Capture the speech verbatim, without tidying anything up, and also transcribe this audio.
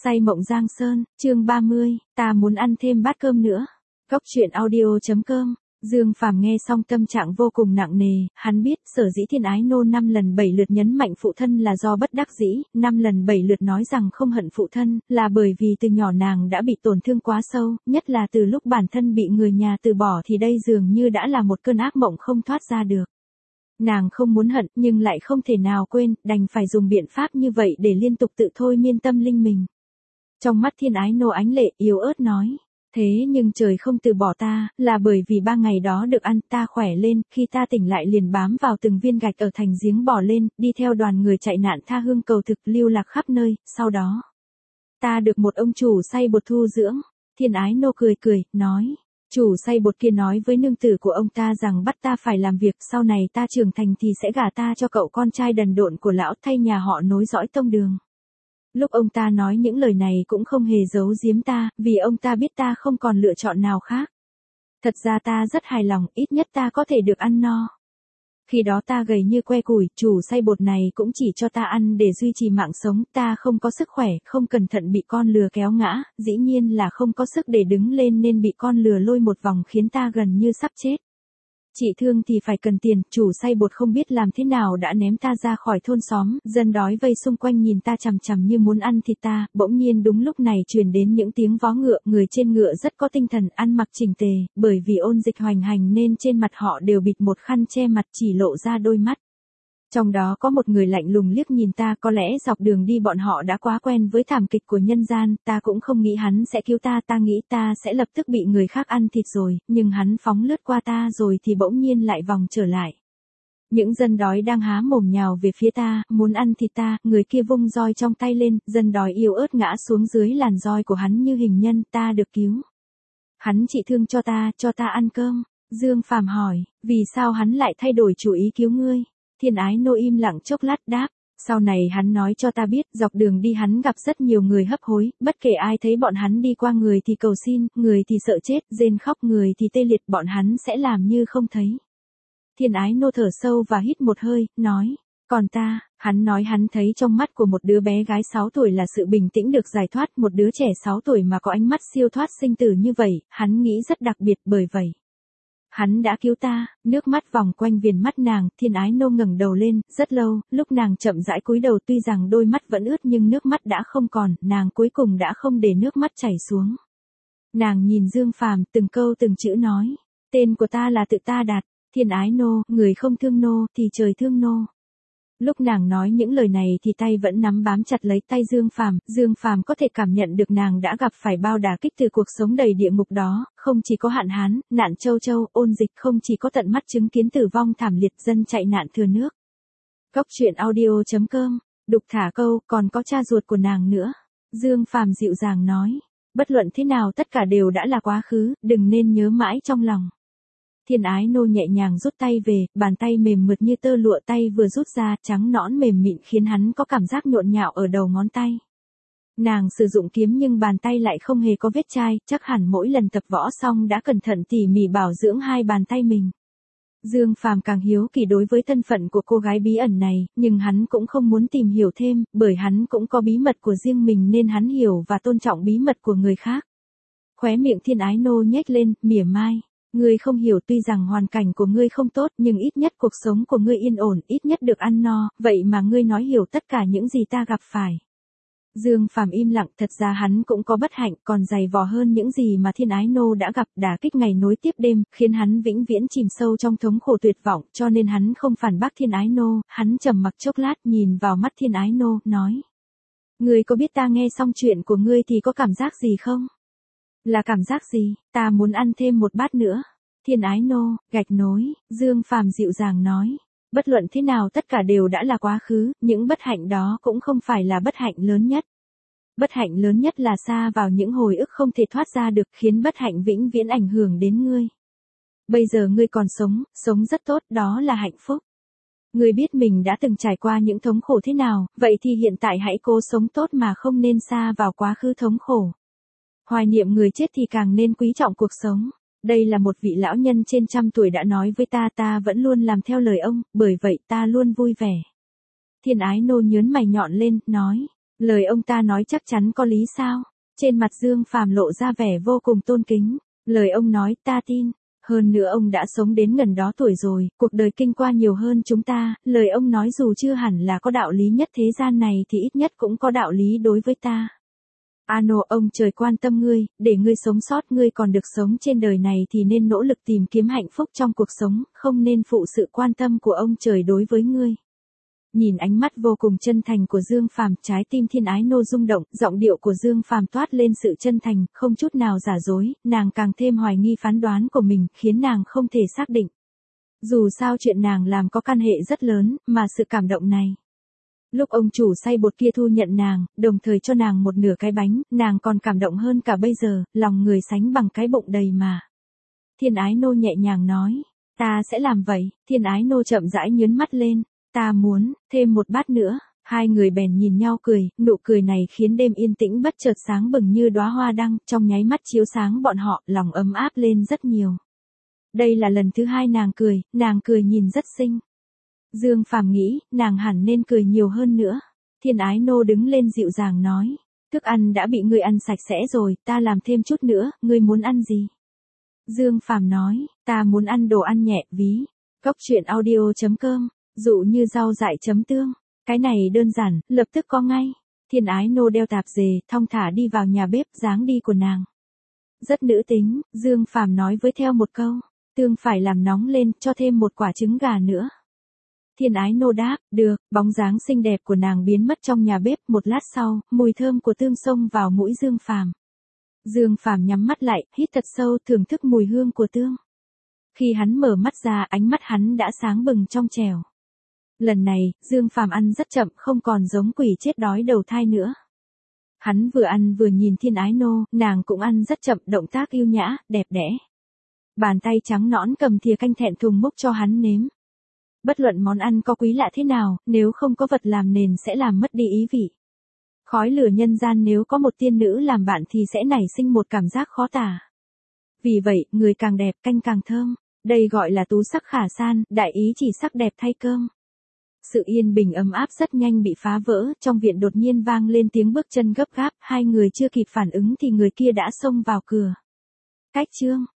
Say mộng Giang Sơn, chương ba mươi, ta muốn ăn thêm bát cơm nữa. Góc truyện audio chấm com. Dương Phàm nghe xong tâm trạng vô cùng nặng nề, hắn biết sở dĩ Thiên Ái Nô năm lần bảy lượt nhấn mạnh phụ thân là do bất đắc dĩ, năm lần bảy lượt nói rằng không hận phụ thân, là bởi vì từ nhỏ nàng đã bị tổn thương quá sâu, nhất là từ lúc bản thân bị người nhà từ bỏ thì đây dường như đã là một cơn ác mộng không thoát ra được. Nàng không muốn hận nhưng lại không thể nào quên, đành phải dùng biện pháp như vậy để liên tục tự thôi miên tâm linh mình. Trong mắt Thiên Ái Nô ánh lệ yếu ớt nói, thế nhưng trời không từ bỏ ta, là bởi vì ba ngày đó được ăn ta khỏe lên, khi ta tỉnh lại liền bám vào từng viên gạch ở thành giếng bò lên, đi theo đoàn người chạy nạn tha hương cầu thực lưu lạc khắp nơi, sau đó. Ta được một ông chủ say bột thu dưỡng, Thiên Ái Nô cười cười, nói. Chủ say bột kia nói với nương tử của ông ta rằng bắt ta phải làm việc, sau này ta trưởng thành thì sẽ gả ta cho cậu con trai đần độn của lão thay nhà họ nối dõi tông đường. Lúc ông ta nói những lời này cũng không hề giấu giếm ta, vì ông ta biết ta không còn lựa chọn nào khác. Thật ra ta rất hài lòng, ít nhất ta có thể được ăn no. Khi đó ta gầy như que củi, chủ say bột này cũng chỉ cho ta ăn để duy trì mạng sống, ta không có sức khỏe, không cẩn thận bị con lừa kéo ngã, dĩ nhiên là không có sức để đứng lên nên bị con lừa lôi một vòng khiến ta gần như sắp chết. Chị thương thì phải cần tiền, chủ say bột không biết làm thế nào đã ném ta ra khỏi thôn xóm, dân đói vây xung quanh nhìn ta chằm chằm như muốn ăn thịt ta, bỗng nhiên đúng lúc này truyền đến những tiếng vó ngựa, người trên ngựa rất có tinh thần, ăn mặc chỉnh tề, bởi vì ôn dịch hoành hành nên trên mặt họ đều bịt một khăn che mặt chỉ lộ ra đôi mắt. Trong đó có một người lạnh lùng liếc nhìn ta, có lẽ dọc đường đi bọn họ đã quá quen với thảm kịch của nhân gian, ta cũng không nghĩ hắn sẽ cứu ta, ta nghĩ ta sẽ lập tức bị người khác ăn thịt rồi, nhưng hắn phóng lướt qua ta rồi thì bỗng nhiên lại vòng trở lại. Những dân đói đang há mồm nhào về phía ta, muốn ăn thịt ta, người kia vung roi trong tay lên, dân đói yếu ớt ngã xuống dưới làn roi của hắn như hình nhân, ta được cứu. Hắn trị thương cho ta, cho ta ăn cơm. Dương Phàm hỏi, vì sao hắn lại thay đổi chủ ý cứu ngươi? Thiên Ái Nô im lặng chốc lát đáp, sau này hắn nói cho ta biết, dọc đường đi hắn gặp rất nhiều người hấp hối, bất kể ai thấy bọn hắn đi qua người thì cầu xin, người thì sợ chết, rên khóc, người thì tê liệt, bọn hắn sẽ làm như không thấy. Thiên Ái Nô thở sâu và hít một hơi, nói, còn ta, hắn nói hắn thấy trong mắt của một đứa bé gái sáu tuổi là sự bình tĩnh được giải thoát, một đứa trẻ sáu tuổi mà có ánh mắt siêu thoát sinh tử như vậy, hắn nghĩ rất đặc biệt bởi vậy. Hắn đã cứu ta, nước mắt vòng quanh viền mắt nàng, Thiên Ái Nô ngẩng đầu lên, rất lâu, lúc nàng chậm rãi cúi đầu tuy rằng đôi mắt vẫn ướt nhưng nước mắt đã không còn, nàng cuối cùng đã không để nước mắt chảy xuống. Nàng nhìn Dương Phàm, từng câu từng chữ nói, tên của ta là tự ta đặt, Thiên Ái Nô, người không thương nô, thì trời thương nô. Lúc nàng nói những lời này thì tay vẫn nắm bám chặt lấy tay Dương Phàm, Dương Phàm có thể cảm nhận được nàng đã gặp phải bao đả kích từ cuộc sống đầy địa ngục đó, không chỉ có hạn hán, nạn châu châu, ôn dịch, không chỉ có tận mắt chứng kiến tử vong thảm liệt, dân chạy nạn thừa nước. Góc truyện audio chấm com, đục thả câu, còn có cha ruột của nàng nữa. Dương Phàm dịu dàng nói, bất luận thế nào tất cả đều đã là quá khứ, đừng nên nhớ mãi trong lòng. Thiên Ái Nô nhẹ nhàng rút tay về, bàn tay mềm mượt như tơ lụa, tay vừa rút ra, trắng nõn mềm mịn khiến hắn có cảm giác nhộn nhạo ở đầu ngón tay. Nàng sử dụng kiếm nhưng bàn tay lại không hề có vết chai, chắc hẳn mỗi lần tập võ xong đã cẩn thận tỉ mỉ bảo dưỡng hai bàn tay mình. Dương Phàm càng hiếu kỳ đối với thân phận của cô gái bí ẩn này, nhưng hắn cũng không muốn tìm hiểu thêm, bởi hắn cũng có bí mật của riêng mình nên hắn hiểu và tôn trọng bí mật của người khác. Khóe miệng Thiên Ái Nô nhếch lên, mỉa mai. Ngươi không hiểu, tuy rằng hoàn cảnh của ngươi không tốt nhưng ít nhất cuộc sống của ngươi yên ổn, ít nhất được ăn no, vậy mà ngươi nói hiểu tất cả những gì ta gặp phải. Dương Phàm im lặng, thật ra hắn cũng có bất hạnh, còn dày vò hơn những gì mà Thiên Ái Nô đã gặp, đả kích ngày nối tiếp đêm, khiến hắn vĩnh viễn chìm sâu trong thống khổ tuyệt vọng, cho nên hắn không phản bác Thiên Ái Nô, hắn trầm mặc chốc lát, nhìn vào mắt Thiên Ái Nô, nói. Ngươi có biết ta nghe xong chuyện của ngươi thì có cảm giác gì không? Là cảm giác gì? Ta muốn ăn thêm một bát nữa. Thiên Ái Nô, gạch nối, Dương Phàm dịu dàng nói. Bất luận thế nào tất cả đều đã là quá khứ, những bất hạnh đó cũng không phải là bất hạnh lớn nhất. Bất hạnh lớn nhất là xa vào những hồi ức không thể thoát ra được, khiến bất hạnh vĩnh viễn ảnh hưởng đến ngươi. Bây giờ ngươi còn sống, sống rất tốt, đó là hạnh phúc. Ngươi biết mình đã từng trải qua những thống khổ thế nào, vậy thì hiện tại hãy cố sống tốt mà không nên xa vào quá khứ thống khổ. Hoài niệm người chết thì càng nên quý trọng cuộc sống. Đây là một vị lão nhân trên trăm tuổi đã nói với ta, ta vẫn luôn làm theo lời ông, bởi vậy ta luôn vui vẻ. Thiên Ái Nô nhớn mày nhọn lên, nói, Lời ông ta nói chắc chắn có lý sao? Trên mặt Dương Phàm lộ ra vẻ vô cùng tôn kính. Lời ông nói ta tin. Hơn nữa ông đã sống đến gần đó tuổi rồi, cuộc đời kinh qua nhiều hơn chúng ta, lời ông nói dù chưa hẳn là có đạo lý nhất thế gian này thì ít nhất cũng có đạo lý đối với ta. Ano, ông trời quan tâm ngươi, để ngươi sống sót, ngươi còn được sống trên đời này thì nên nỗ lực tìm kiếm hạnh phúc trong cuộc sống, không nên phụ sự quan tâm của ông trời đối với ngươi. Nhìn ánh mắt vô cùng chân thành của Dương Phàm, trái tim Thiên Ái Nô rung động, giọng điệu của Dương Phàm toát lên sự chân thành, không chút nào giả dối, nàng càng thêm hoài nghi phán đoán của mình, khiến nàng không thể xác định. Dù sao chuyện nàng làm có căn hệ rất lớn, mà sự cảm động này. Lúc ông chủ xay bột kia thu nhận nàng, đồng thời cho nàng một nửa cái bánh, nàng còn cảm động hơn cả bây giờ, lòng người sánh bằng cái bụng đầy mà. Thiên Ái Nô nhẹ nhàng nói, ta sẽ làm vậy. Thiên Ái Nô chậm rãi nhớn mắt lên, ta muốn, thêm một bát nữa. Hai người bèn nhìn nhau cười, nụ cười này khiến đêm yên tĩnh bất chợt sáng bừng như đóa hoa đăng, trong nháy mắt chiếu sáng bọn họ, lòng ấm áp lên rất nhiều. Đây là lần thứ hai nàng cười, nàng cười nhìn rất xinh. Dương Phàm nghĩ, nàng hẳn nên cười nhiều hơn nữa. Thiên Ái Nô đứng lên dịu dàng nói, thức ăn đã bị ngươi ăn sạch sẽ rồi, ta làm thêm chút nữa, ngươi muốn ăn gì? Dương Phàm nói, ta muốn ăn đồ ăn nhẹ, ví. Cốc truyện audio chấm com, dụ như rau dại chấm tương. Cái này đơn giản, lập tức có ngay. Thiên Ái Nô đeo tạp dề, thong thả đi vào nhà bếp, dáng đi của nàng rất nữ tính. Dương Phàm nói với theo một câu, tương phải làm nóng lên, cho thêm một quả trứng gà nữa. Thiên Ái Nô đáp, được. Bóng dáng xinh đẹp của nàng biến mất trong nhà bếp, một lát sau, mùi thơm của tương xông vào mũi Dương Phàm. Dương Phàm nhắm mắt lại, hít thật sâu, thưởng thức mùi hương của tương. Khi hắn mở mắt ra, ánh mắt hắn đã sáng bừng trong trẻo. Lần này, Dương Phàm ăn rất chậm, không còn giống quỷ chết đói đầu thai nữa. Hắn vừa ăn vừa nhìn Thiên Ái Nô, nàng cũng ăn rất chậm, động tác yêu nhã, đẹp đẽ. Bàn tay trắng nõn cầm thìa canh thẹn thùng múc cho hắn nếm. Bất luận món ăn có quý lạ thế nào, nếu không có vật làm nền sẽ làm mất đi ý vị. Khói lửa nhân gian nếu có một tiên nữ làm bạn thì sẽ nảy sinh một cảm giác khó tả. Vì vậy, người càng đẹp, canh càng thơm. Đây gọi là tú sắc khả san, đại ý chỉ sắc đẹp thay cơm. Sự yên bình ấm áp rất nhanh bị phá vỡ, trong viện đột nhiên vang lên tiếng bước chân gấp gáp, hai người chưa kịp phản ứng thì người kia đã xông vào cửa. Cách chương